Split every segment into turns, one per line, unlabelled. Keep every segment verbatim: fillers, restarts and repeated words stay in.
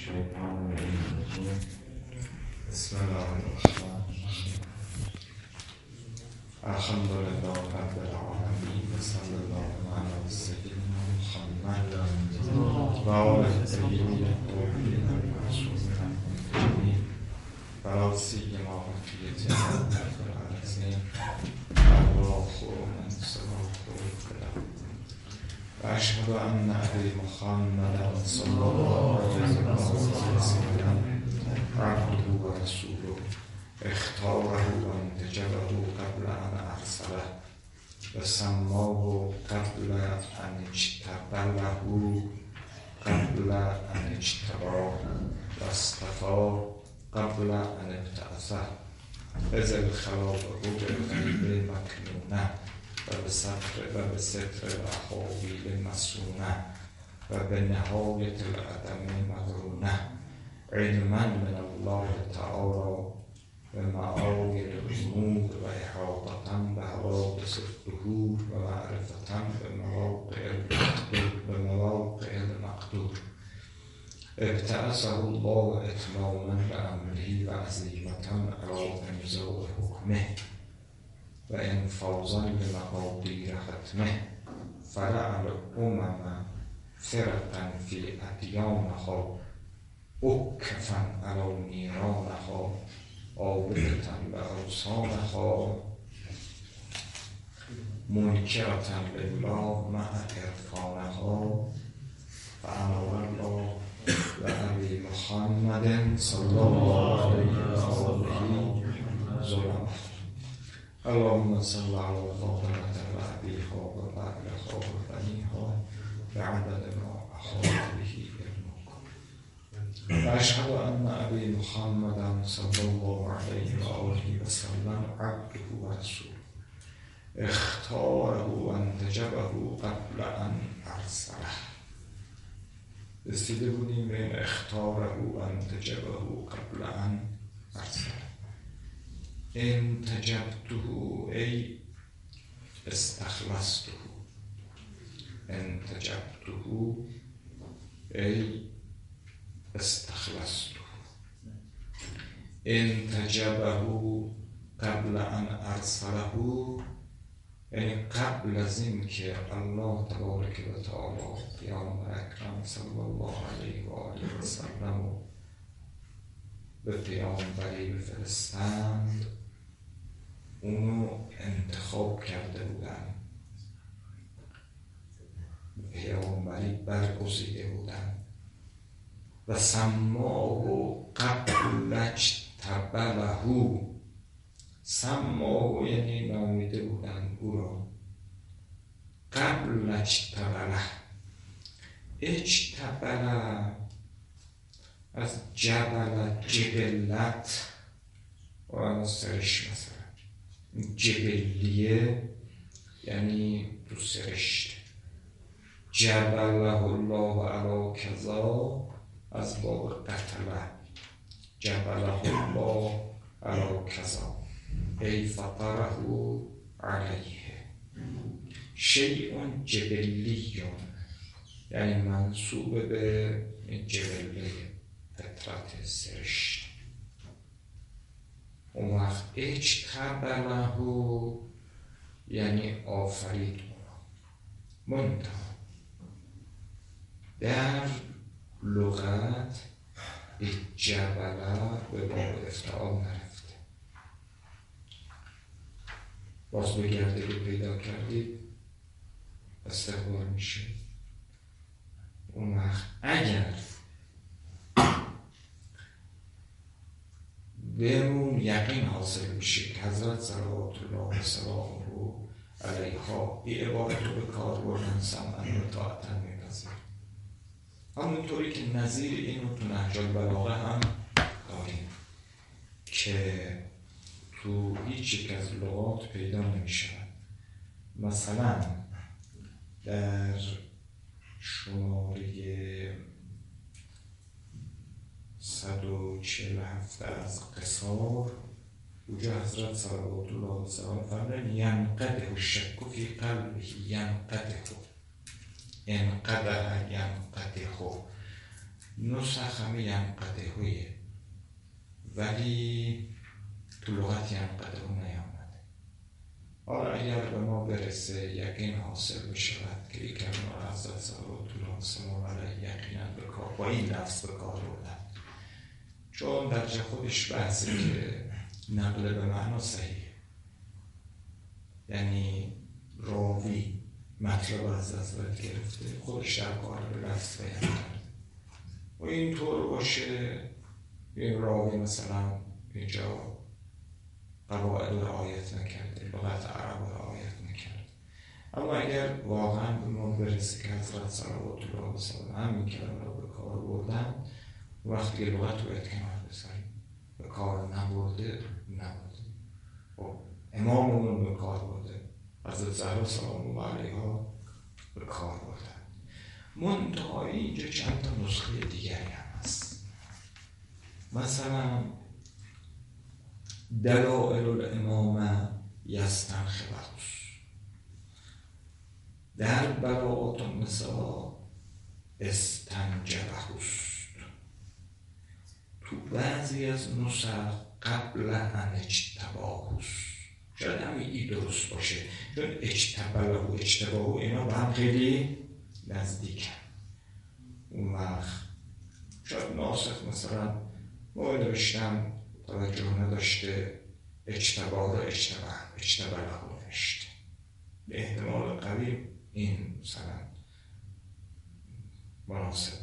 الشيطان الرجيم بسم الله الرحمن الرحيم الحمد لله رب العالمين وصلى الله على سيدنا محمد وعلى الطيبين الطاهرين المعصومين المهديين ولا سيما بقية الأمة العظيم الله من صلاة الكلام وأشهد أن أبي محمد صلى الله عليه وسلم عبده ورسوله اختاره وانتجبه قبل أن أرسله وسماه قبل أن اجتبله قبل أن اجتباه واصطفاه قبل أن ابتعثه إذ الخلافه بالغيب مكنونه و به ستر و به ستر الاحاویل مسونه و به نهایت العدم مقرونه علما من الله تعالی و معاید الامور و احاطة به حوادث الدهور و معرفة به مواقع المقدور ابتعثه الله اتماما بامره و عزیمة علی امضاء حکمه و انفاذا لمقادیر ختمه فرع الامم فرقا فی ادیانها اکفا علی نیرانها عابدة باوثانها منکرة لله مع عرفانها فامر الله بأبي محمد صلی الله علیه و آله ظلمه اللهم صل على فاطمة وأبيها وبعلها وبنيها بعدد ما أحاط به علمك وأشهد أن أبي محمدا صلى الله عليه وآله وسلم عبده ورسوله اختاره وانتجبه قبل أن أرسله. رسیده بودیم به اختاره وانتجبه قبل أن أرسله. انتجبته ای استخلصته انتجبته ای استخلصته انتجبه قبل ان ارسله یعنی قبل از این که الله تبارک و تعالی پیامبر اکرم صلی الله علیه و آله و سلم به پیامبری بفرستند اونو انتخاب کرده بودن، پیامبری برگزیده بودن و سماه قبل اجتبله سماه یعنی نامیده بودن او را قبل اجتبله اجتبله از جبل جبلت و از سرش مثلا جبلیه یعنی تو سرشت جبله الله علی کذا از باب قتله جبله الله علی کذا ای فطره علیه شیء جبلی یعنی منصوب به جبله فطرت سرشت. اون وقت اجتبله یعنی آفرید اونا منتها در لغت جبله به باب افتعال نرفته. باز بگرده رو پیدا کردید استقبال میشه. اون وقت اگر بهمون یقین حاصل میشه که حضرت صلوات الله و سلامه علیها این عبارت رو به کار بردن سمعن و طاعتن میپذیر، همونطوری که نظیر اینو تو نهج البلاغه هم داریم که تو هیچ یک از لغات پیدا نمیشه. مثلا در شماره صد و چهل و هفت از قصار اونجا حضرت صلوات الله و سلام فرمودن ینقده الشک فی قلبه ینقده انقده ینقده نسخ هم ینقطعه، ولی تو لغت ینقطعه نیامده. حالا اگر به ما برسه یقین حاصل بشود که یک کلمه حضرت صلوات الله وسلام علیه یقینا به کار با این لفظ به کار بردن، چون در جا خودش بحثه که نقل به معنا صحیحه، یعنی راوی مطلب از حضرت گرفته خودش در کار به لفظ بیان کرده و اینطور باشه این راوی مثلا اینجا قواعد رو رعایت نکرده، لغت عرب رو رعایت نکرده. اما اگر واقعا به ما برسه که حضرت صلوات الله وسلام همین کلمه رو به کار بردن، وقتی لغت رو باید کنار بذاریم، به کار نبرده نبرده. خب اماممون به کار برده، حضرت زهرا سلام الله علیها به کار بردن. منتها اینجا چند تا نسخه دیگری هم هست. مثلا دلائل الامامه یستنخبهوس، در براءات النساء استنجبهوس. تو بعضی از نسخ قبل ان اجتباهوس. شاید همین ای درست باشه، چون اجتبله و اجتباهو اینا با هم خیلی نزدیکن. اون وقت شاید ناسخ مثلا ما نوشتم توجه نداشته اجتباه رو اجتباه اجتباه رو نوشته، به احتمال قوی این مثلا مناسبه.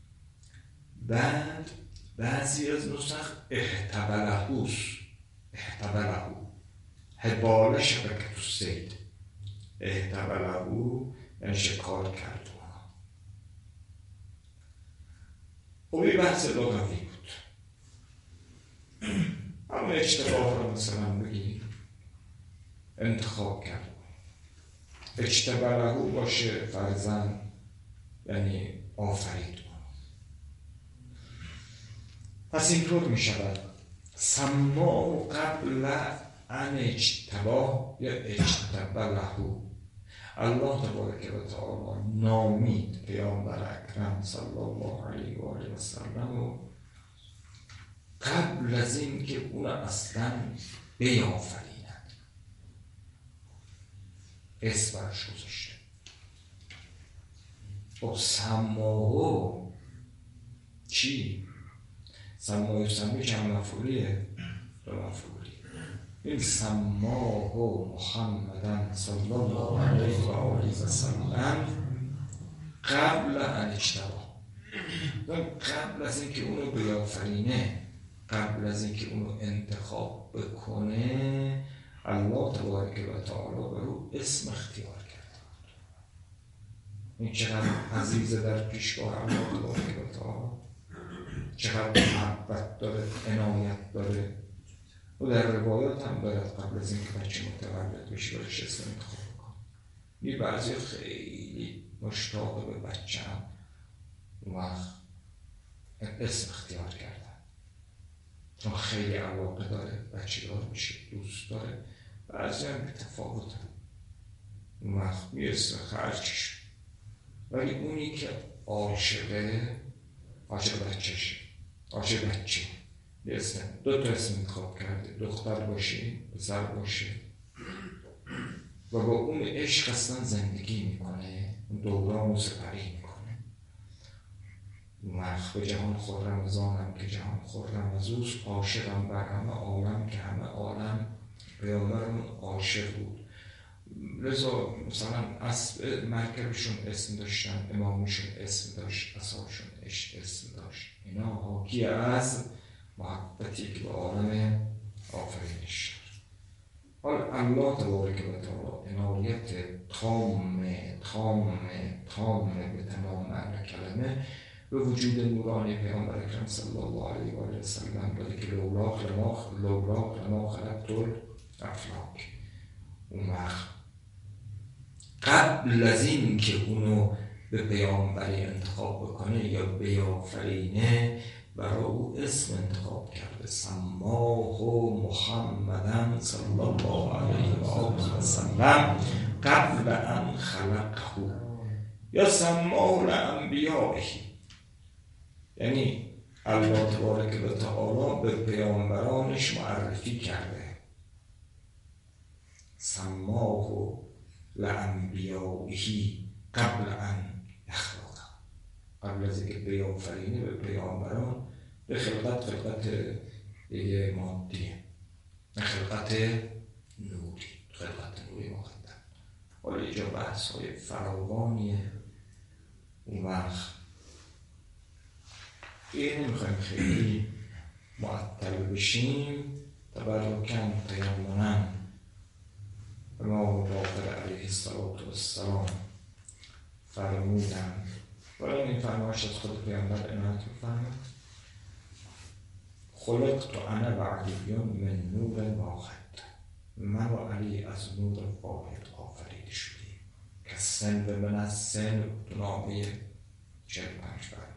بعد بعضی از نسخ احتبلهوس، احتبلهو حبال شبکت الصید، احتبلهو یعنی شکار کرد. خب این بحث لغوی بود. اما اشتباه رو مثلا بگیم انتخاب کرد، اجتبلهو باشه فرزن یعنی آفرید. پس اینطور می شود سما قبل ان اجتباه یا اجتبلهو. الله تبارک و تعالی نامید پیامبر اکرم صلی الله علیه و آله و سلم و قبل از این که اون اصلا بیافریند اسم برش گذاشته. خب سماهو چی؟ سماهو سمی که هم مفعولیه به مفعولی. این سماهو محمدن صلی الله علیه و آله و سلم قبل ان اجتباه، قبل از این که اونو بیافرینه، قبل از اینکه اونو انتخاب بکنه، الله تبارک و تعالی برو اسم اختیار کرده. این چقدر عزیزه در پیشگاه الله تبارک و تعالی، چقدر محبت داره، عنایت داره. و در روایات هم باید قبل از اینکه بچه متولد بشه برش اسم انتخاب بکنه. یه بعضی خیلی مشتاق به بچه هم وقت اسم اختیار کرده، چون خیلی علاقه داره، بچه دار بشه، دوست داره. بعضی هم تفاوت هم اون وقت میرسه خرچش، ولی اونی که عاشقه عاشق بچهشه، عاشق بچه اسم دو تا اسم انتخاب کرده، دختر باشه پسر باشه و با اون عشق اصلا زندگی میکنه، دوران و سپری میکنه. وقت به جهان خورم از آنم که جهان خورم از اوست، عاشقم بر همه عالم که همه عالم پیامبرمون عاشق بود. لذا مثلا اسب مرکبشون اسم داشتن، امامشون اسم داشت، اصحابشون اسم داشت. اینا حاکی از محبتی که به عالم آفرینش. حالا الله تبارک و تعالی عنایت تام تام تام به تمام معنی کلمه به وجود نورانی پیامبر اکرم صلی الله علیه و آله و سلم داده که لولاک لما لولاک لما خلقت الافلاک. اون وقت قبل از این که اونو به پیامبری انتخاب بکنه یا بیافرینه، برای او اسم انتخاب کرده، سماه محمدن صلی الله علیه و آله و سلم قبل ان خلقه یا سماه لانبیائه، یعنی الله تبارک و تعالی به پیامبرانش معرفی کرده، سماه لانبیائه قبل ان یخلق، قبل از اینکه بیافرینه به پیامبران به خلقت خلقت دیگه مادیه، نه خلقت نوری، خلقت نوری مقدم. حالا اینجا بحث های فراوانیه. اون وقت این نمیخوایم خیلی معطل بشیم. تبرکن تیمنن امام باقر علیه السلام فرمودن، ولی این فرمایش از خود پیامبر عنایت می‌فرماید: خلقت انا و علیون من نور واحد، من و علی از نور واحد آفریده شدیم که سن به من از سن نامه چهل پنج فرمودن.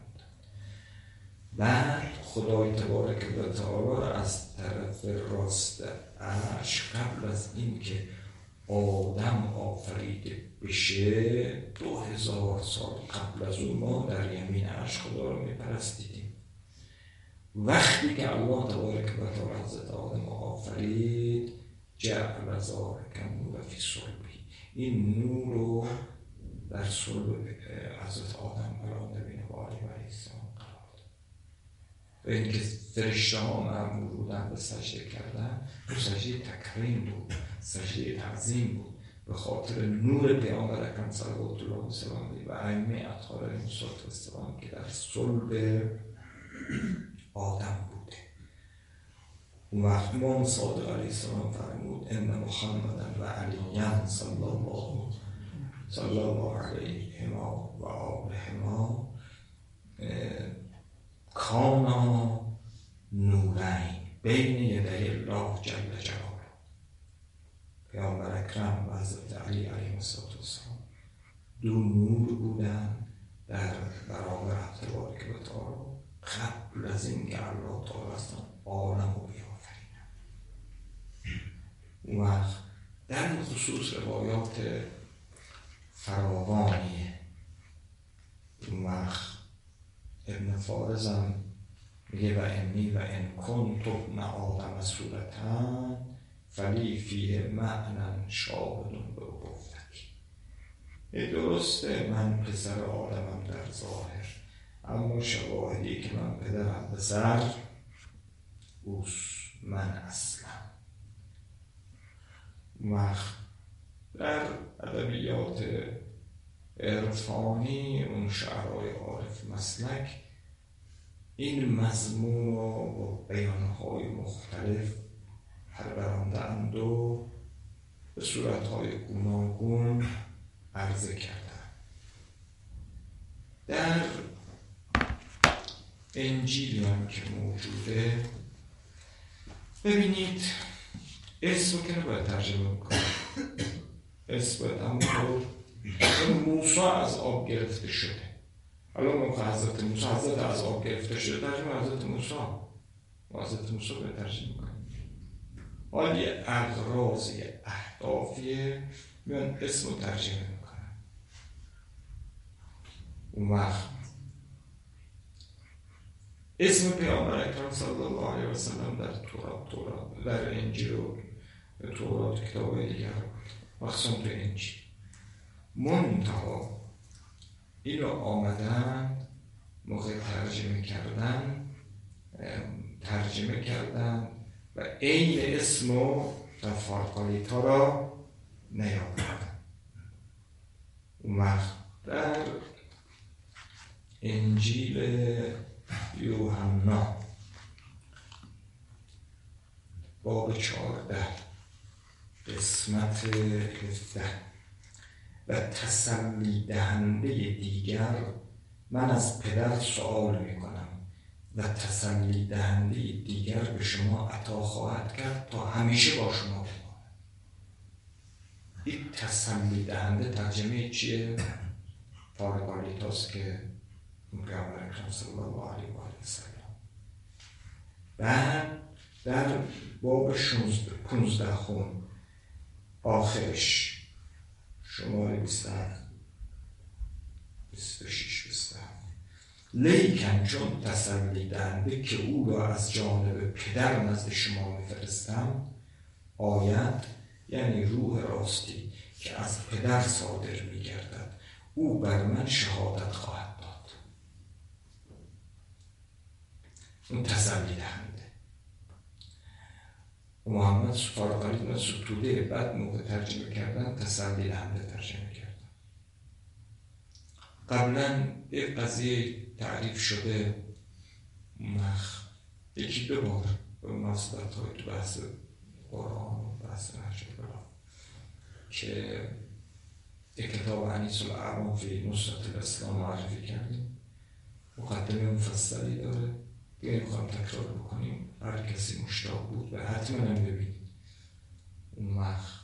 بعد خدای تبارک و تعالی از طرف راست عرش قبل از این که آدم آفریده بشه دو هزار سال قبل از اون ما در یمین عرش خدا رو میپرستیدیم. وقتی که الله تبارک و تعالی حضرت آدم آفرید جعل ذالک النور فی صلبه، این نور رو در صلب حضرت آدم علیه نبی و علیه السلام قرار داد. و اینکه فرشته ها مأمور بودن به سجده کردن، و سجده تکریم بود، سجده تعظیم بود به خاطر نور پیامبر اکرم صلوات الله و سلامه و ائمه اطهار علیهم السلام که در صلب آدم بوده. اون وقت امام صادق علیه السلام فرمود: ان محمدا و علیاً صلی الله صلی الله علیهما و آلهما کانا نورین بین یدی الله جل جلاله. پیامبر اکرم و حضرت علی علیه السلام دو نور بودن در برابر تبارک و تعالی قبل از این که الله تعالی اصلا عالم رو بیافرینه. اون وقت در این خصوص روایات فراوانیه. اون وقت ابن فارزم میگه: و انی و ان کنت ابن آدم صورتن فلی فیه معنی شاهدون به ابوتی. درسته من پسر آدمم در ظاهر، اما شواهدی که من پدرم پسر اوست، من اصلا. وقت در ادبیات عرفانی اون شعرهای عارف مسلک این مضمون رو با بیانهای مختلف پرورانده اند و به صورتهای گوناگون عرضه کردن. در انجیلی هم که موجوده ببینید اسم که نباید ترجمه بکنید، اسم باید همونطور موسی از آب گرفته شده. حالا موقع حضرت موسی حضرت از آب گرفته شده ترجمه حضرت موسی و حضرت موسی باید ترجمه کنید. حالا یه اغراضی اهدافیه میان اسم رو ترجمه میکنن. اون وقت اسم پیامبر اکرم صلی الله علیه و سلم در تورات تورات در انجیل و تورات کتاب‌های دیگر مخصوصا تو انجیل منتها این رو آمدن موقع ترجمه کردن ترجمه کردن و عین اسم و تفارقالیتا را نیاوردن. اون وقت در انجیل یوحنا باب چهارده قسمت هفده و تسلی دهنده دیگر من از پدر سؤال می کنم و تسلی دهنده دیگر به شما عطا خواهد کرد تا همیشه با شما بماند. این تسلی دهنده ترجمه چیه؟ پارگالیتاست که پیامبر اکرم صلی الله علیه و سلم. بعد در باب پونزده خون آخرش شماره بیست و شش بیست لیکن چون تسلی دهنده که او را از جانب پدر نزد شما میفرستم آید، یعنی روح راستی که از پدر صادر میگردد، او بر من شهادت خواهد داد. اون تسلی دهنده. محمد فارغالی من ستوده بعد موقع ترجمه کردن تسلی دهنده ترجمه کردن. قبلا یک قضیه تعریف شده مخ یکی دو بار به مناسبت های تو بحث قرآن و بحث نهج البلاغه که یک کتاب انیس الاعلام فی نصرة الاسلام معرفی کردیم، مقدمه مفصلی داره، دیگه میخوام تکرار بکنیم، هر کسی مشتاق بود و حتما هم ببینید. اون مخ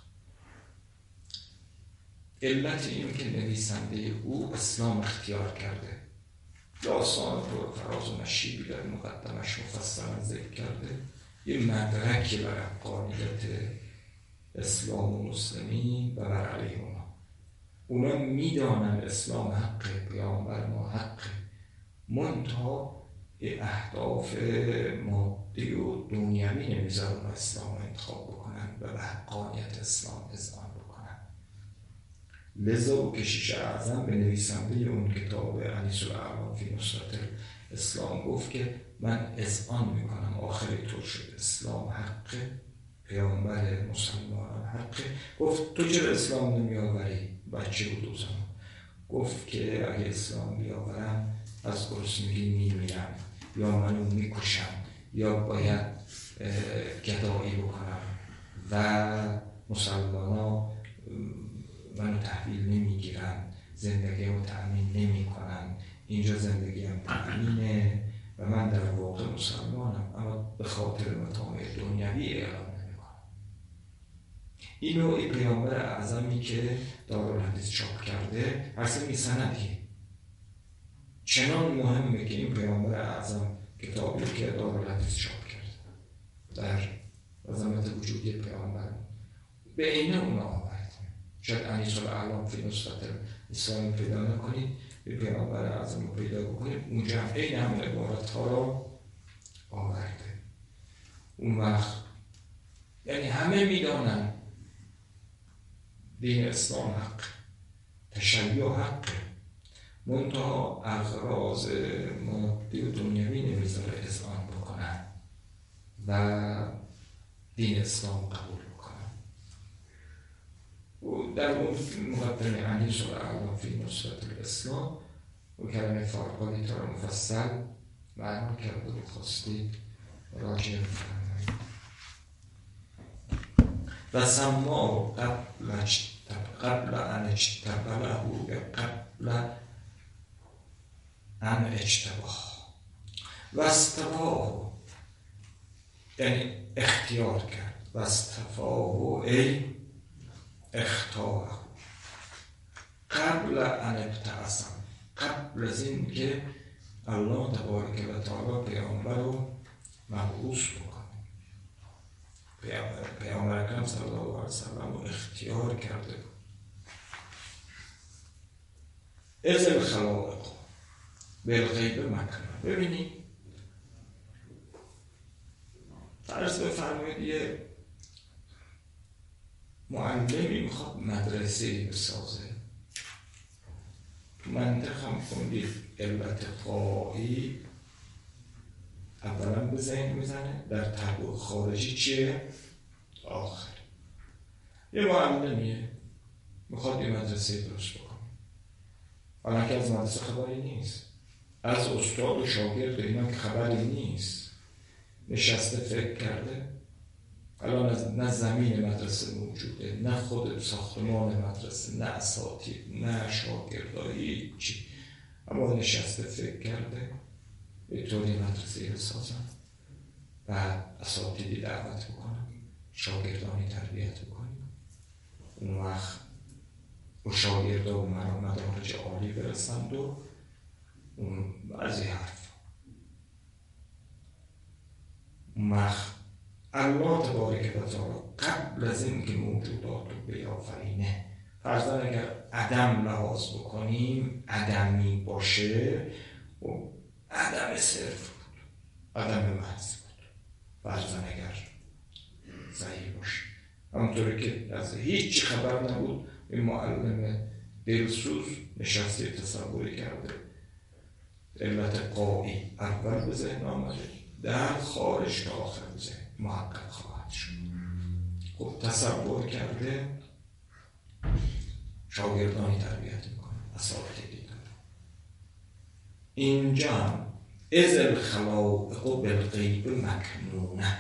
علت این که نویسنده او اسلام اختیار کرده، داستان پر فراز و نشیبی در مقدمش مفصلا ذکر کرده، یه مدرکی بر حقانیت اسلام و مسلمین و بر علیه اونا. اونا میدانن اسلام حق، پیامبر ما حق، منتها اهداف مادی و دنیوی نمیذارن اسلام رو انتخاب بکنن و به حقانیت اسلام اذعان بکنن. لذا کشیش اعظم به نویسنده اون کتاب انیس الاعلام فی نصرة الاسلام گفت که من اذعان میکنم آخری طور شد اسلام حق، پیامبر مسلمان حق. گفت تو چرا اسلام نمیآوری؟ بچه بود او زمان. گفت که اگه اسلام بیاورم از گرسنگی میمیرم یا منو میکشم یا باید گدایی بکنم و مسلمان ها منو تحویل نمیگیرن، زندگی رو تأمین نمی کنن، اینجا زندگی هم تأمینه و من در واقع مسلمانم اما به خاطر مطامع دنیوی اعلام نمی کنم. اینو ای پیامبر اعظمی که دارالحدیث چاپ کرده اصلا می سندی چنان مهمه که این پیامبر اعظم کتابی که دارالحدیث چاپ کرده در عظمت وجودی پیامبر به اینه اون آورد. شاید انیس الاعلام فی نصرة الاسلام پیدا نکنید، به پیامبر اعظم رو پیدا بکنید، اونجا هم این همه عبارت ها رو آورده. اون وقت یعنی همه میدانن دین اسلام حق، تشیع حق، منتها اغراض مادی و دنیوی نمیذاره اذعان بکنن و دین اسلام قبول بکنن. و در اون مقدمه انیس الاعلام فی نصرة الاسلام و کلمه فارغالی تا رو مفصل معنا کرده و خواستید راجع بفرمایید. و سما قبل قبل ان اجتبله قبل ان اجتباه و استفاه، یعنی اختیار کرد، و استفاه ای اختار قبل ان ابتعثم، قبل از این که الله تبارک و تعالی پیامبر رو مبعوث بکنه. پیامبر اکرم صلی الله علیه و سلم رو اختیار کرده بود. از الخلائق بالغیب مکنون. ببینید فرض بفرمایید یه معلمی میخواد مدرسه بسازه، تو منطق هم خوندید علت قایی اولا به ذهن میزنه، در تبع خارجی چیه؟ آخر. یه معلمیه میخواد یه مدرسه درست بکنه، حالا که از مدرسه خبری نیست، از استاد و شاگرد اینا که خبری نیست، نشسته فکر کرده الان نه زمین مدرسه موجوده، نه خود ساختمان مدرسه، نه اساتید، نه شاگردایی چی، اما نشسته فکر کرده به طوری مدرسه بسازم، بعد اساتیدی دعوت بکنم، شاگردانی تربیت بکنم، اون وقت و شاگردا و مدارج عالی برسند و اون بعضی حرف اون وقت الله تبارک و تعالی قبل از این که موجودات رو بیافرینه، فرضاً اگر عدم لحاظ بکنیم عدمی باشه و عدم صرف بود، عدم محض بود. فرزن اگر ضعیف باشه، همونطوری که از هیچ خبر نبود، این معلم دلسوز نشسته تصوری کرده علت قایی اول به ذهن آمده، در خارج تا آخر به ذهن محقق خواهد شد. خب تصور کرده شاگردانی تربیت میکنه، اساتیدی داره. اینجا هم از الخلائق بالغیب مکنونه،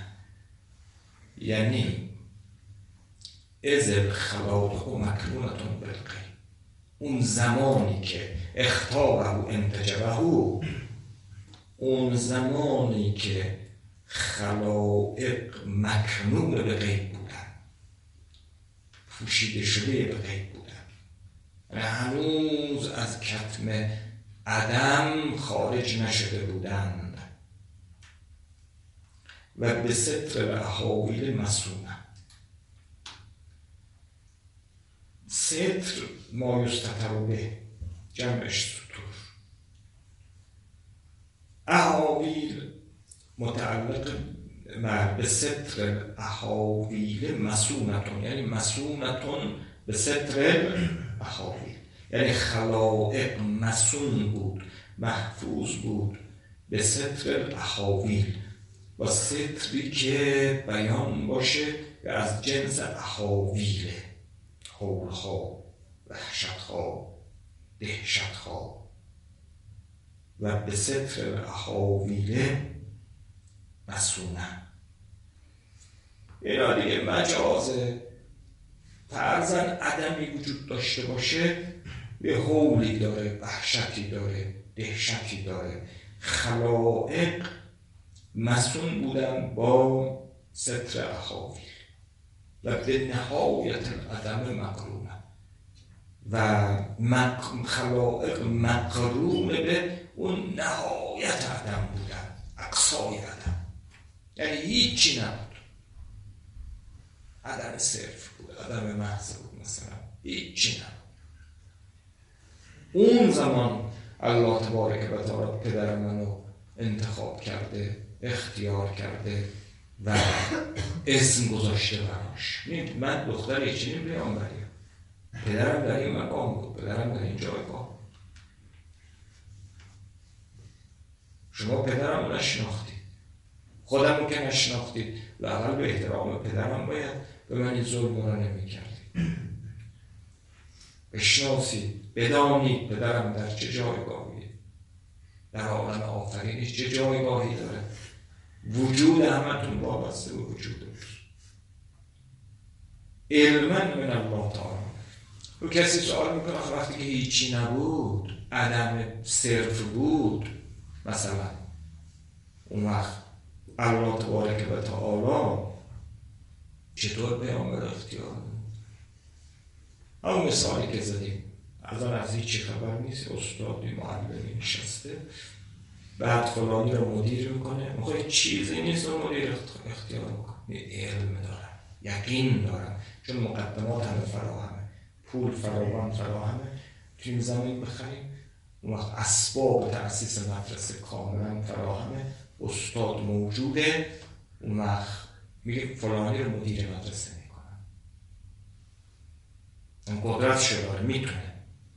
یعنی از الخلائق مکنونتون بالغیب، اون زمانی که اختاره انتجبه، اون زمانی که خلائق مکنون به غیب بودن، پوشیده شده به غیب بودن، یعنی هنوز از کتم عدم خارج نشده بودند و به ستر احاویل مسونه. ستر ما یستتر به، جمعش ستور. احاویل متعلق به ستر احاویل مسونتون، یعنی مسونتون به ستر احاویل، یعنی خلائق مسون بود، محفوظ بود به ستر احاویل، و ستری که بیان باشه و از جنس احاویله، حولها، وحشتها، دهشتها، و به ستر احاویله مسونه. اینا دیگه مجازه. فرضاً عدمی وجود داشته باشه، یه حولی داره، وحشتی داره، دهشتی داره. خلائق مسون بودن با ستر احاویل و به نهایت عدم مقرونه، و خلائق مقرون به اون نهایت عدم بودن، اقصای عدم، یعنی هیچی نبود، عدم صرف بود، عدم محض بود، مثلا هیچی نبود. اون زمان الله تبارک و تعالی پدر منو انتخاب کرده، اختیار کرده و اسم گذاشته براش. من دختر چنین پیامبریم، پدرم در این مقام بود، پدرم در این جایگاه. شما پدرم رو نشناختید، خودم رو که نشناختید، لااقل به احترام پدرم باید به من این ظلم رو نمی کردید. بشناسید، بدانید پدرم در چه جایگاهیه، در عالم آفرینش چه جایگاهی داره. وجود همتون وابسته به وجود اوست. علما من الله تعالی. و کسی سوال میکنه وقتی که هیچی نبود، عدم صرف بود، مثلا اون وقت الله تبارک و تعالی چطور پیامبر اختیار بود؟ همون مثالی که زدیم، از آن از هیچی خبر نیست، استادی معلمی نشسته، بعد فلانی رو مدیر میکنه، میخواه چیزی نیست رو مدیر اختیار میکنه. علم دارم، یقین دارم، چون مقدمات همه فراهمه، پول فراوان فراهمه، توی زمین بخریم، اون وقت اسباب تأسیس مدرسه کاملا فراهمه، استاد موجوده، اون وقت میگه فلانی رو مدیر مدرسه میکنم، اون قدرت شداره، میتونه.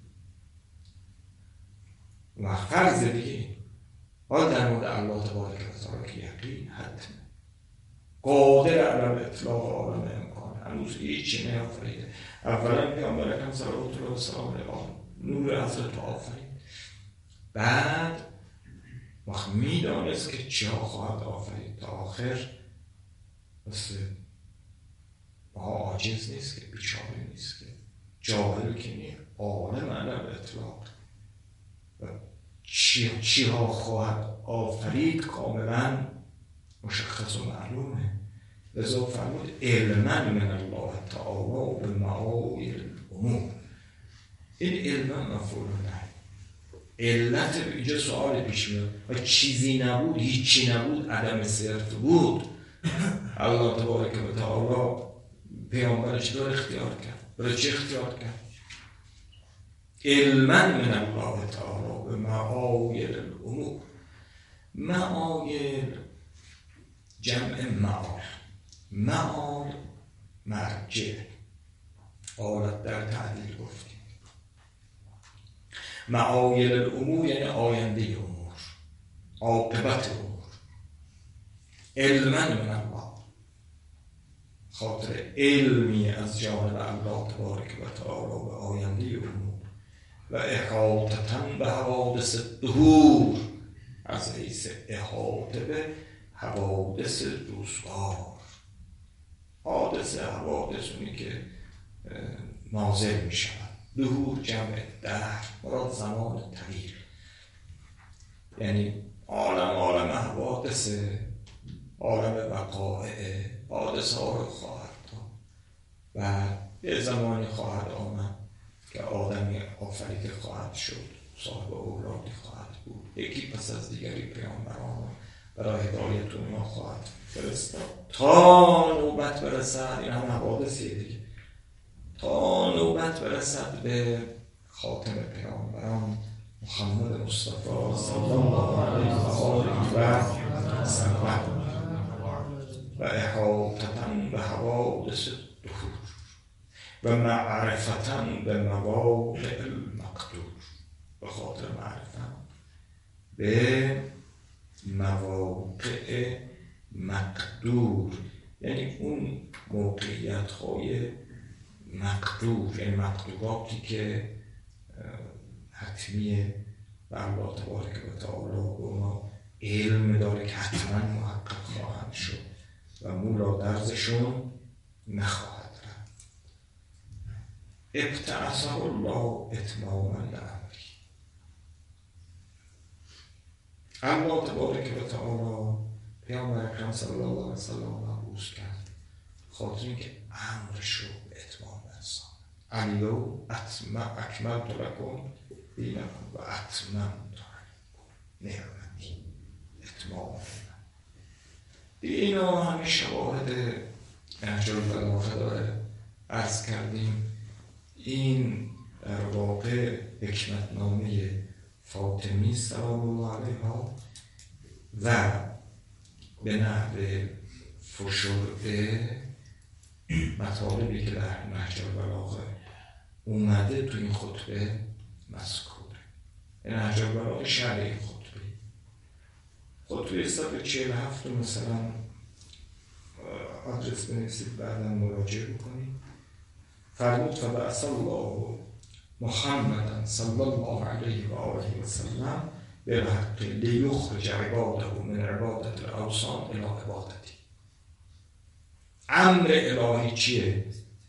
و فرض دیگه حال در مورد الله تبارک و تعالی که یقین حتمه، قادر علی اطلاق عالم امکان، هنوز هیچی نیافریده. اولا پیامبر اکرم صلوات الله و سلام علیه نور حضرت آفرید، بعد وقت میدانست که چی ها خواهد آفرید تا آخر. مثل ما عاجز نیست که، بیچاره نیست که، جاهل که نیست، عالم علی اطلاق و چی, چی ها خواهد آفرید کاملا مشخص و معلومه. لذا فرمود علما من الله تعالی به معاویل الامور. این علما مفعول نه، علت اینجا سوال پیش میاد و چیزی نبود، هیچی نبود، عدم صرف بود. الله تبارک و تعالی پیامبرش داره اختیار کرد، برای چه اختیار کرد؟ علما من الله تعالی به معاویل الامور، معایل جمع معال، معال مرجع، آلت در تعدیل گفتیم. معایل الامور یعنی آینده امور، عاقبت امور. علما من الله، خاطر علمی از جانب الله تبارک و تعالی به آینده امور. و احاطتن به حوادث الدهور، از حیث احاطه به حوادث روزگار. حادث حوادث اونی که نازل می شود. دهور جمع دهر، مراد زمان طویل، یعنی عالم عالم حوادث، عالم وقائع، حادثه ها رو خواهد داد و یه زمانی خواهد آمد که آدمی آفریده خواهد شد، صاحب اولادی خواهد بود، یکی پس از دیگری پیامبران برای هدایت اونها خواهد فرستاد تا نوبت برسد. این هم حوادثی دیگه، تا نوبت برسد به خاتم پیامبران محمد مصطفی صلی الله علیه و آله و سلم. و احاطتن به حوادث الدهور و معرفتن به مواقع المقدور، به خاطر معرفتن به مواقع مقدور، یعنی اون موقعیت های مقدور، یعنی مقدوراتی که حتمیه و الله تبارک و تعالی به اونا علم داره که حتما محقق خواهند شد و مولا درزشون نخواهد رفت. ابتعثه الله اتماما لامری، الله تبارک و تعالی پیامبر اکرم صلی الله علیه و سلم مبعوث کرد خاطر اینکه امرش رو به اتمام برساند. الیوم اکملت لکم دینکم و اتممت نعمتی، اتمام. اینا همه شواهد نهج البلاغه داره. عرض کردیم این در واقع حکمت نامه فاطمی سلام الله علیها و به نحو فشرده مطالبی که در نهج البلاغه اومده تو این خطبه مذکوره. نهج البلاغه شرح این خطبه خطبه صد و چهل و هفت مثلا آدرس بنویسید، بعدا مراجعه بکنید. فرمود فبعث الله محمدا صلی الله علیه و آله و سلم بالحق لیخرج عباده من عبادت الاوثان الی عبادتی. امر الهی چیه؟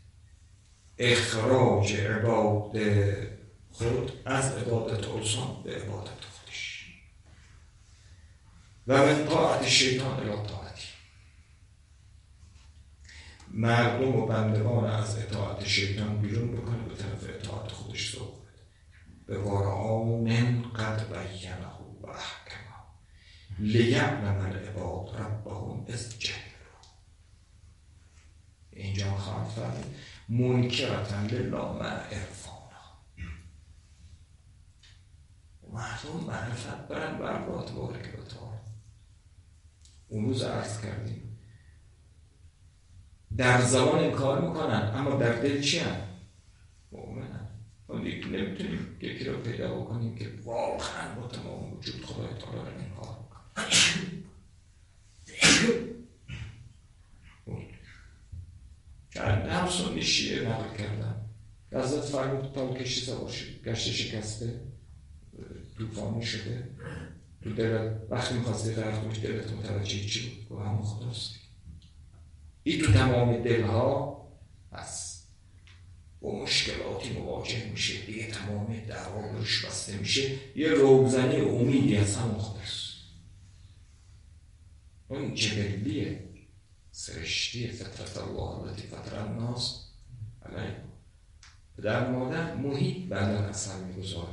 اخراج عباد خود از عبادت اوثان به عبادت خودش و من طاعت شیطان الی طاعتی. مردم و بندگان از اطاعت شیطان بیرون بکنه، به طرف اطاعت خودش سوق بده. به قرآن قد بینه و احکمه لیعلم العباد ربهم اذ جهلوا. اینجا خواهد فرمود منکرة لله مع عرفانه. مردم معرفت برن بر الله تبارک و تعالی. اون روز عرض کردیم در زبان انکار میکنن اما در دل چی هم؟ مؤمنن. ما دیگه نمیتونیم یکی رو پیدا بکنیم که واقعا با تمام وجود خدای تعالی رو انکار میکنن. چند هم سنی شیعه نقل کردن حضرت فرمود تا کشتی سوار شد، گشت شکسته، طوفانی شده، تو دلت وقتی میخواستی غرق باشی دلت متوجه چی بود؟ گوه همون خداست. این تو تمام دلها هست، با مشکلاتی مواجه میشه دیگه، تمام دعوا روش بسته میشه، یه روزنه امیدی از همون خداست. اون جبلیه، سرشتی فطرت الله التي فطر الناس علیه. در مادر محیط بعدن اثر میگذاره.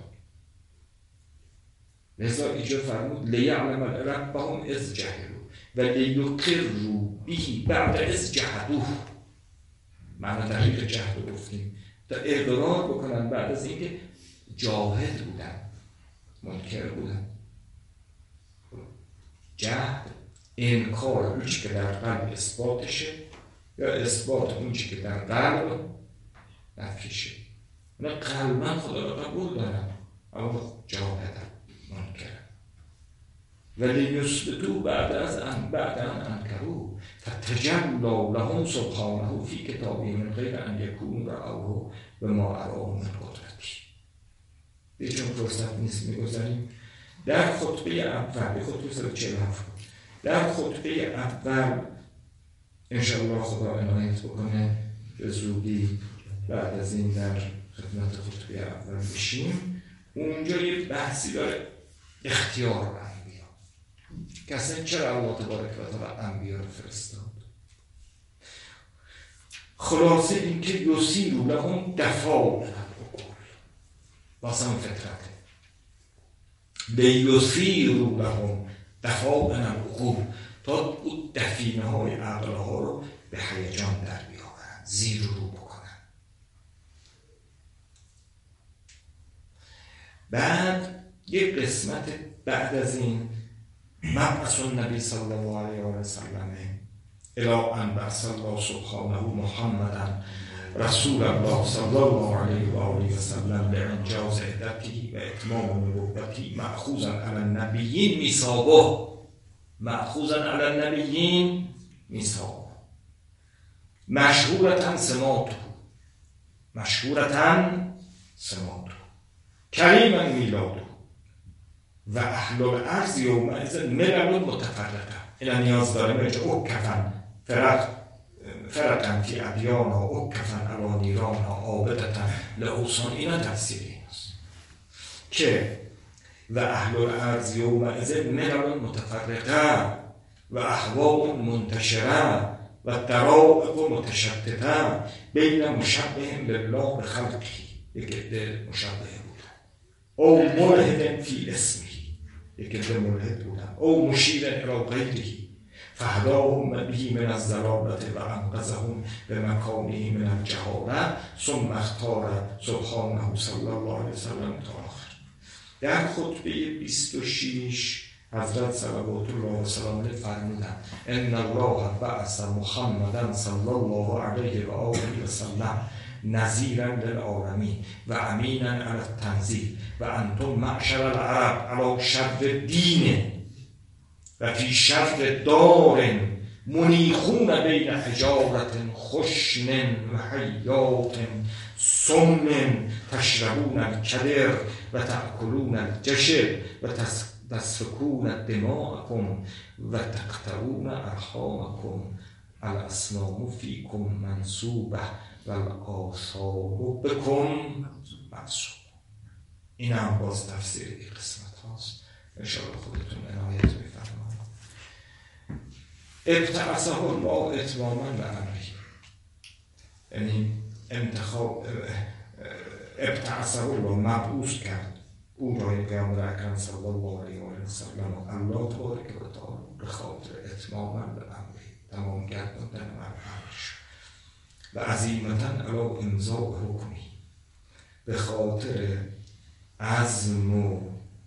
لذا اینجا فرمود لیعلم ربهم اذ جهلوا و لیقروا به بعد اذ جحدوه. معنی دقیق جهل گفتیم، تا اقرار بکنن بعد از اینکه جاهل بودن، منکر بودن. جهل انکار اون چی که در قلب اثباتشه یا اثبات اون چی که در قلب نفیشه. من قلبا خدا را قبول دارم اما جاهدم منکرم. ولی یثبتوا بعد از ان بعد ان انکروا فتجلی لهم سبحانه فی کتابه من غیر ان یکونوا رأوه بما اراهم من قدرته. به چون فرصت نیست میگذاریم. در خطبه اول خطبه صد و چهل و هفت در خطبه اول انشاءالله خدا عنایت بکنه به زودی بعد از این در خدمت خطبه اول بشیم. اونجا یه بحثی داره اختیار انبیا که اصلا چرا الله تبارک و تعالی انبیا رو فرستاد. خلاصه این که یسیروا لهم دفاع واسه فطرته لیسیروا لهم دفاع العقول تا اون دفینه های عقل ها رو به هیجان در بیاورن، زیر رو بکنن. بعد یک قسمت بعد از این مبعث النبی صلی الله علیه و سلم الی ان بعث الله سبحانه محمدا رسول الله صلی الله علیه و آله و سلم لانجاز عدته و اتمام نبوته مأخوذا علی النبیین میثاقه مأخوذا علی النبیین میثاقه مشهورة سماته مشهورة سماته کریما میلاده و اهل الارض یومئذ ملل متفرقه. اینا نیاز داره میشه اکفن فرق فرقا فی ادیانها اکفن علی نیرانها عابدتا لاوثان. اینا تفسیر ایناست که و اهل الارض یومئذ ملل متفرقه و اهواء منتشره و طرائق متشتته بین مشبه لله بخلقه، یک عده مشبه بودن، او ملحد فی اسمه، یک عده ملحد بودن، او مشیر الی غیره فهداهم به من الضلاله و انقذهم به مکانه من الجهاله ثم اختار سبحانه صلی الله علیه و سلم تا آخر. در خطبه بیست و شش حضرت صلوات الله و سلامه فرمودند ان الله بعث محمدا صلی الله علیه و آله و سلم نذیرا للعالمین و امینا علی التنزیل و انتم معشر العرب علی شر دین و فی شر دار منیخون بین حجارت خشن و حیات سم تشربون الکدر و تأکلون الجشر و تسفکون دماءکم و تقطعون ارحامکم الاسنام فیکم منصوبه و الآثار بکم منصوبه. این هم باز تفسیر این قسمت هاست. انشاءالله خودتون عنایت بفرمایید. ابتعثه الله اتماما به امره، یعنی انتخاب ابتعثه الله مبعوث کرد او را پیامبر اکرم صلی الله علیه و سلم الله تبارک و تعالی به خاطر اتماما به امره، تمام گرداندن امرش و عزیمتا علی امضاء حکمی، به خاطر عزم و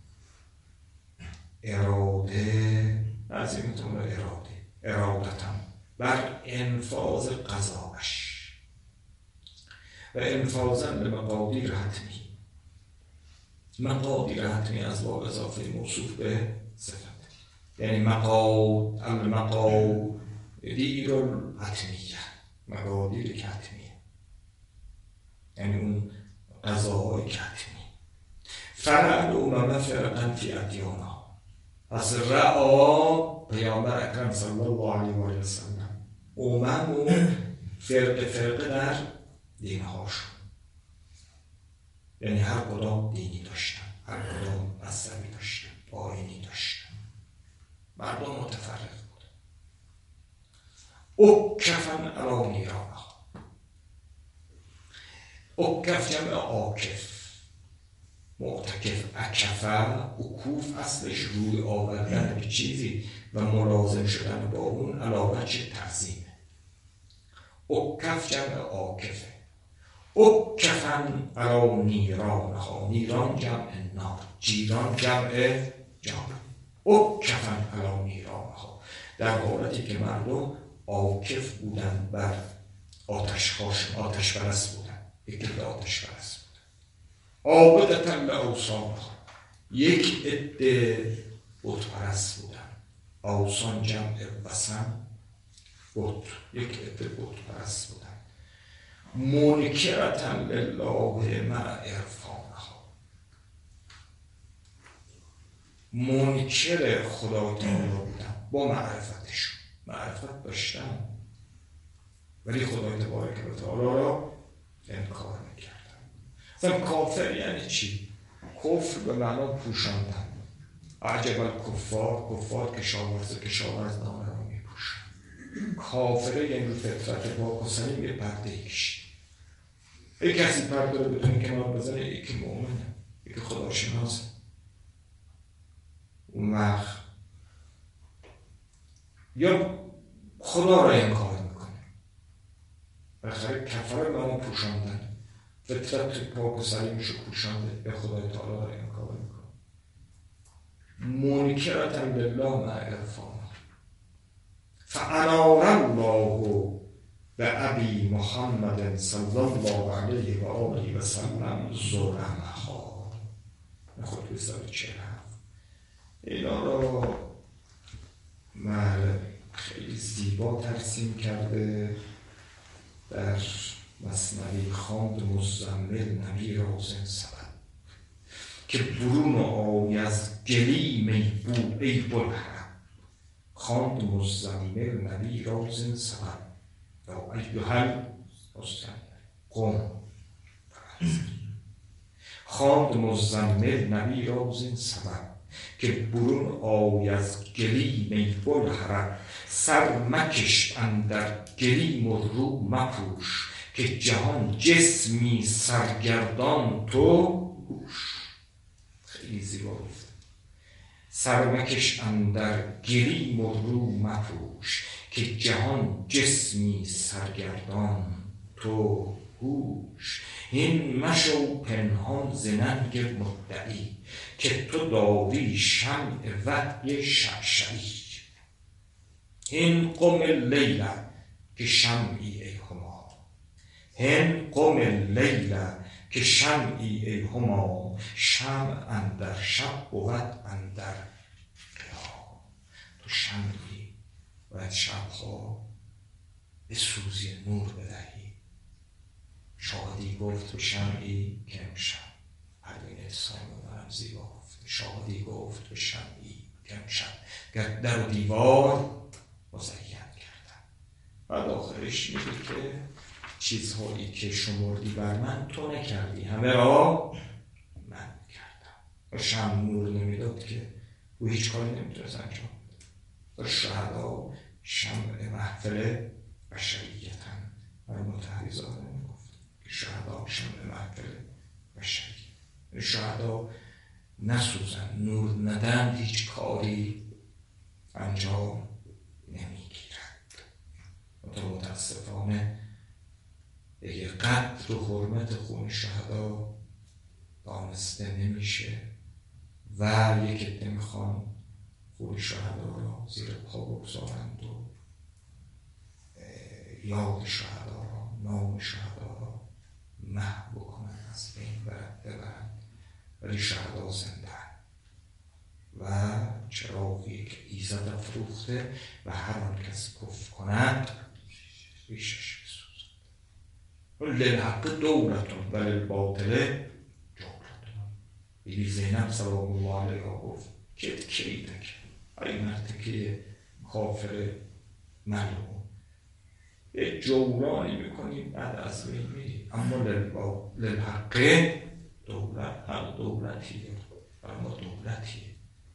اراده، عزیمتون و اراده ارادتاً بر انفاذ قضاش و انفاذاً به مقادیر حتمی. مقادیر حتمی از با اضافه موصوف به صفت، یعنی مقاد المقادیر الحتمیه، مقادیر که حتمیه، یعنی اون قضاهای که حتمی. فرع الامم فرقا فی ادیانها، پس رعا پیامبر اکرم صلی الله علیه و سلم امم و فرق فرقه در دینهاشون، یعنی هر کدام دینی داشتن، هر کدام مذهبی داشتن، آیینی داشتن، مردم متفرق بود. اکفن علی نیرانها، اکف جمع آکف، معتکف، اکفه اکوف اصلش روی آوردن به چیزی و ملازم شدن با اون علاوه چه تعظیمه. اکف جمع آکفه. اکفن علی نیرانها، نیران جمع نار، جیران جمع جان. اکفن علی نیرانها در حالتی که مردم عاکف بودن بر آتش‌هاش، آتش پرست بودن، یک عده آتش پرست بودن. عابدة لأوثانها، یک عده بت پرست بودن. اوثان جمع وثن، بت، یک عده بت پرست بودن. منکرة لله مع عرفانها، منکر خدا تعالی بودن با معرفتشون، معرفت داشتن ولی خدای تبارک و تعالی را انکار میکردن. مثلا کافر یعنی چی؟ کفر به معنا پوشاندن. عجب الکفار، کفار کشاورز کشاورز نامه را میپوشن. کافره یعنی رو فطرت پاک و سلیم یه پرده کشید. یک کسی پرده رو بتونه کنار بزنه، یکی مؤمنه، یکی خداشناسه. اون وقت یا خدا را انکار میکنه. بالاخره کفر به اون پوشاندن، فطرت پاک و سلیمش رو پوشانده، به خدای تعالی را انکار میکنه. منکرة لله مع عرفانها. فانار الله به ابی محمد صلی الله علیه و آله و سلم ظلمها. خود بسار چه هفت اینا را من خیلی زیبا ترسیم کرده در مثنوی خواند مزمل نبی رازن سبب که برون آی از گلیم ای بو ای بلحرم. خواند مزمل نبی رازن سبب یا ایوهل قوم. خواند مزمل نبی رازن سبب که برون آی از گلیم ای بلحرم. سر مکش اندر گلیم و رو مپوش که جهان جسمی سرگردان تو هوش. خیلی زیبا گفت. سر مکش اندر گلیم و رو مپوش که جهان جسمی سرگردان تو هوش. این مشو پنهان ز ننگ مدعی که تو داری شمع وحی شعشعی. هین قم اللیل که شمعی ای هما، هین قم اللیل که شمعی ای هما. شمع اندر شب بود اندر قیام. تو شمعی باید شبها به سوزی نور بدهی. شاهدی گفت به شمعی که امشب، پروین احسان ببرم زیبا گفت. شاهدی گفت به شمعی که امشب گر در و دیوار مزین کردم. بعد آخرش میگه که چیزهایی که شمردی بر من تو نکردی، همه را من کردم. و شمع نور نمیداد که او هیچ کاری نمیتونست انجام بده. و شهدا شمع محفل بشریتن. و متحری زاده میگفت که شهدا شمع محفل بشریت، شهدا نسوزن، نور ندن، هیچ کاری انجام نمیگیرد. و متاسفانه دیگه قدر و حرمت خون شهدا دانسته نمیشه و یک عده میخوان خون شهدا را زیر پا بگذارند و یاد شهدا را، نام شهدا را محو بکنند، از بین ببرند. ولی شهدا زنده و چراغی که ایزد افروخته و هر آن کس کفر کند ریشش بسوزد. للحق دولتون و للباطل جولتون. بیبی زینب سلام الله علیها گفت کت کیدک ای مرتکه کافر ملعون، یه جورانی میکنیم بعد از بین میریم. اما للحق دولت، هر دولتیه اما دولتیه.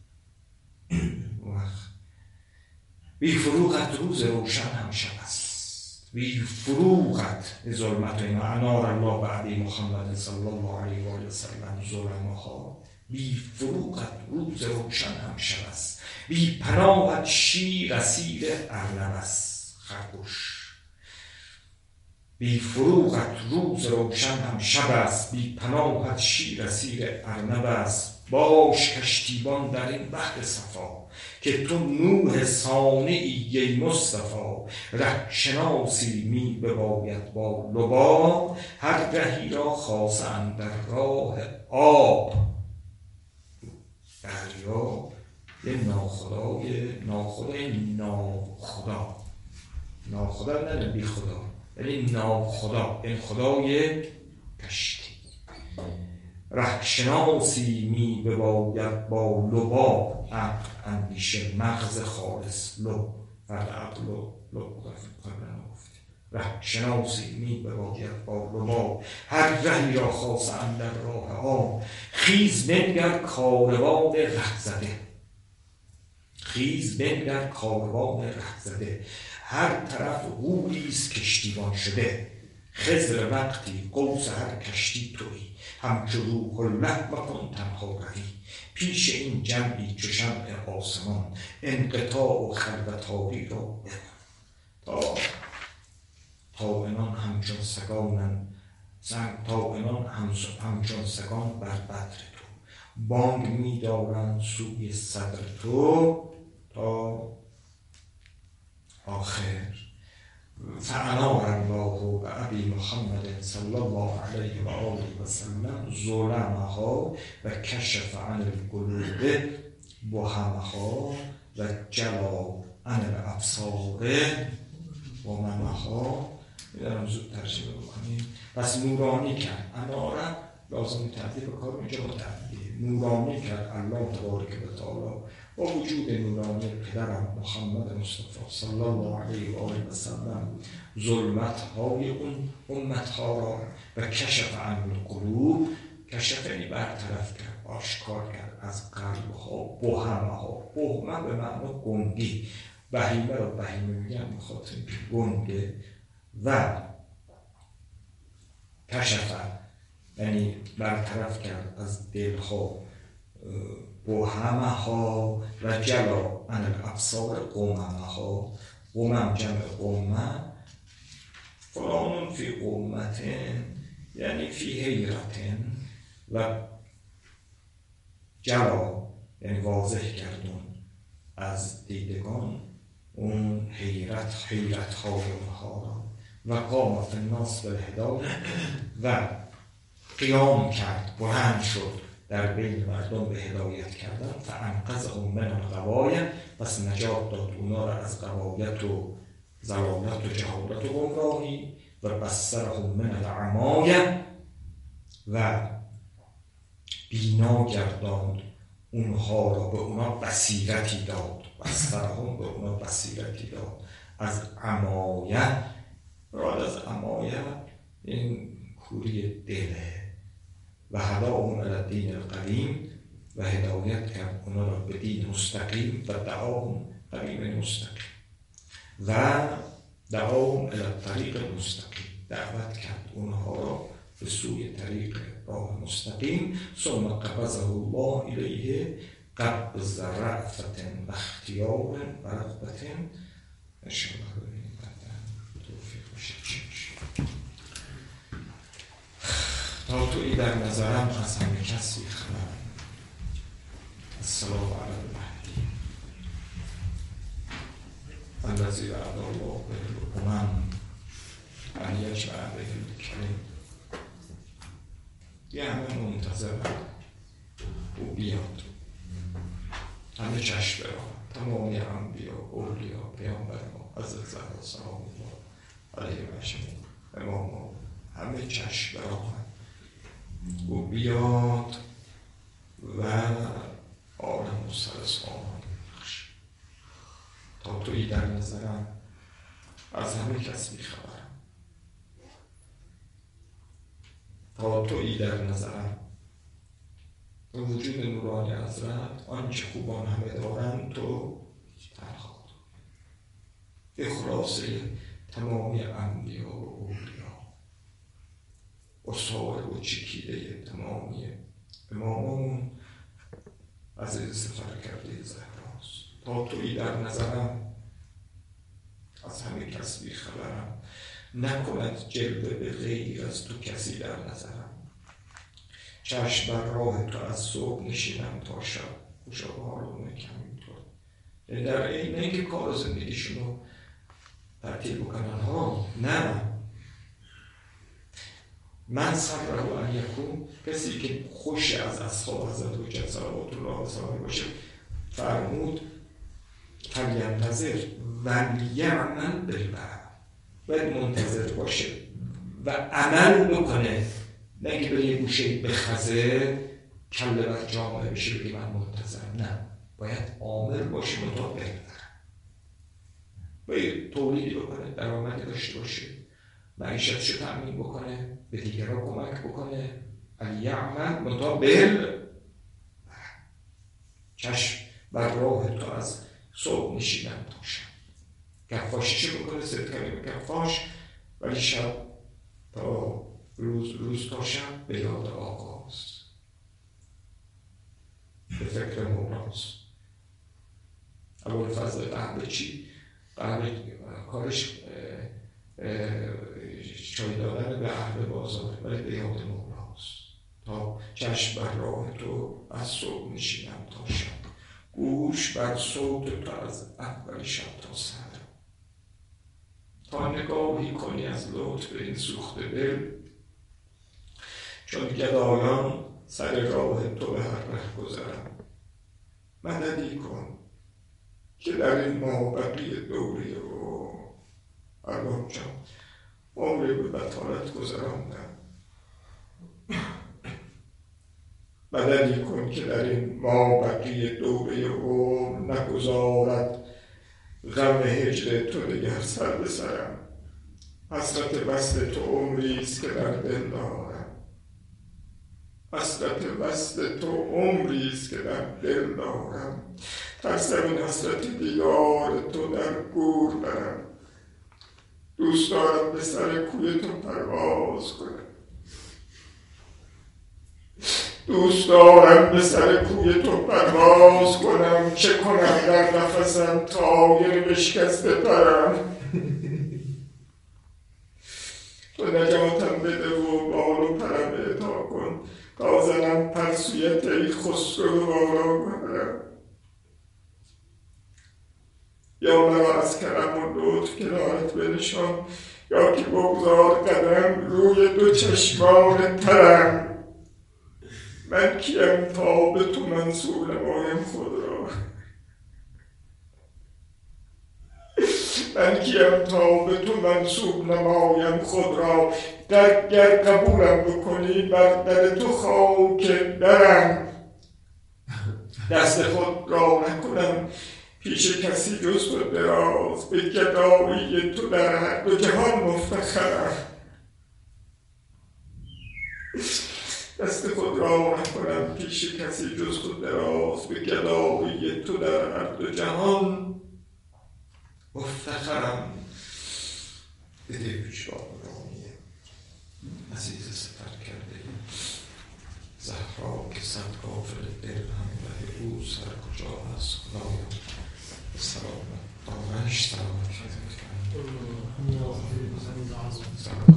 وقت بی فروغت روز روشن هم شب است. بی فروغت ظلمت اینا انار الله بعدی محمد صلی الله علیه و آله و سلم ظلمها. بی فروغت روز روشن هم شب است. بی پناهت شیر اسیر ارنب است. خرگوش بی فروغت روز روشن هم شب است. بی پناهت شیر اسیر ارنب است. باش کشتیبان در این بحر صفا که تو نوح صانعی ای مصطفی، ره شناسی می بباید با لباب، هر رهی را خاصه اندر راه آب. دریا یه ناخدای ناخدای ناخدا، ناخدا نه بی خدا، یعنی ناخدا، این خدای کشتی. ره شناسی می بباید با لباب، عقل اندیشه مغز خالص لب، فرد عقل و لب قبلا گفت. ره شناسی می بباید با لباب، هر رهی را خاصه اندر راه آب. خیز بنگر کاروان ره زده، خیز بنگر کاروان ره زده، هر طرف غولیست کشتیبان شده. خضر وقتی قوس هر کشتی تویی، همچو روح الله مکن تنها روی. پیش این جمعی چو شمع آسمان، انقطاع و خلوتاری را بکن. تا طائنان همچون سگانن، طائنان همچون سگان بر بدر تو، بانگ می دارند سوی صدر تو تا آخر. فانار الله بأبی محمد صلی الله علیه و آله و سلم ظلمها و کشف عن القلوب بهمها و جلا عن الابصار غممها. میدارم زود ترجمه بکنیم. پس نورانی کرد، اناره لازم تعبیر بکار اینجا با تعبیر نورانی کرد الله تبارک و تعالی با وجود نورانی پدرم محمد مصطفی صلی الله علیه و آله و سلم ظلمت های اون امت ها را و کشف عن القلوب، کشف یعنی برطرف کرد، آشکار کرد از قلب ها، بهمه ها. بهمه به معنی گنگی، بهیمه را بهیمه میگن بخاطر اینکه گنگه. و کشف یعنی برطرف کرد از دل ها بهمه ها و جلا عن الابصار غممه ها. غمم جمع غمه، فلان فی غمتن یعنی فی حیرتن، و جلا یعنی واضح کردن از دیدگان اون حیرت حیرت های اونها را. و قام فی الناس بالهدایه و قیام کرد، بلند شد در بین مردم به هدایت کردن. فانقذهم من الغوایه، پس نجات داد اونا را از غوایت و ضلالت و جهالت و گمراهی. و بصرهم من العمایه، و بینا گرداند اونها را، به اونا بصیرتی داد. بصرهم به اونا بصیرتی داد از عمایه. مراد از عمایه این کوری دله. و هداهم الی الدین القویم، و هدایت کرد اونا را به دین مستقیم. و دعاهم قویم مستقیم، و دعاهم الی الطریق المستقیم، دعوت کرد اونها را به سوی طریق راه مستقیم. ثم قبضه الله الیه قبض رأفت و اختیار و رغبت. انشاءالله ببینیم بعدا توفیق بشه چی میشه. تا تویی در نظرم از همه کس بیخبرم. السلام علی المهدی الذی وعد الله به الامم ان یجمع بهم الکلم. یه همه منتظرم او بیاد، همه چشم برام، تمامی انبیا، اولیا، پیامبر ما حضرت زهرا سلام الله علیه و اجمعین، امام ما، همه چشم برام او بیاد و عالم و سرس آمان بخش. تا تویی در نظرم از همه کس بیخبرم. تا تویی در نظرم به وجود نورانی حضرت، آنچه خوبان همه دارند تو تنها. به خلاصه تمامی انبیا و اولیا، اصحاب و چکیده تمامی امامون عزیز سفر کرده زهراست. تا تویی در نظرم از همه کس بیخبرم. نکند جلوه به غیر از تو کسی در نظرم. چشم بر راه تو از صبح نشینم تا شب، خوشا به حالونه کمی طور در این نه که کار و زندگیشون رو ترتیب بکنن ها، نه. من صبر و ان یکون، کسی که خوش از اصحاب حضرت حجت صلوات الله علیه باشه، فرمود فلینتظر ولیعمل بالمعروف، باید منتظر باشه و عمل بکنه، نه که به یه گوشه بخزه کله بر جامعه بشه بگه من منتظرم، نه، باید عامل باشه مطابق بردن، باید تولیدی بکنه، درآمدی داشته باشه، معیشتشو تأمین بکنه، به دیگران کمک بکنه، الیعمل مطابق چشم بر راه تو از صبح نشیدن تا شب، کفاشیشو بکنه، صد کلمه کفاش، ولی شب تا روز روز تا شب به یاد آقاست، به فکر مولاست. ابوالفضل قهوه‌چی قهوه کارش چای دادن به اهل بازار، ولی به یاد مولاست. تا چشم بر راه تو از صبح نشینم تا شب، گوش بر صوت تو از اول شب تا سحر، تا نگاهی کنی از لطف این سوخته دل، چون گدایان سر راه تو به هر ره گذرم. مددی کن که در این مابقی دوری و ارباب جان عمری به بطالت گذراندم. مددی کن که در این مابقی دوری و نگذارد غم هجر تو دگر سر به سرم. حسرت وصل تو عمریست که در دل دارم، حسرت وصل تو عمریست که در دل دارم. ترسم این حسرت دیدار تو در گور برم، دوست دارم به سر کوی تو پرواز کنم، دوست دارم به سر کوی تو پرواز کنم. چه کنم در نفسم طایر بشکسته پرم، تو نجاتم بده و بال و پرم اعطا کن، تا زنم پر سویت ای خسرو والا برم. یا مرا از کرم و لطف کنارت بنشان، یا که بگذار قدم روی دو چشمان ترم. من کیم تا به تو منصور نمایم خود را، من کیم تا به تو منصوب نمایم خود را. در گر قبولم بکنی بر در تو خاک درم، دست خود را نکنم پیش کسی جز تو دراز، به گدایی تو در هر دو جهان مفتخرم. دست خود را نکنم پیش کسی جز تو دراز، به گدایی تو در هر دو جهان مفتخرم. بده پیشوارانی عزیز سفر کرده زهرا، که صد کافر دل همراه او سر کجا هست خدایا. سلامت دامنش سلامت کرده.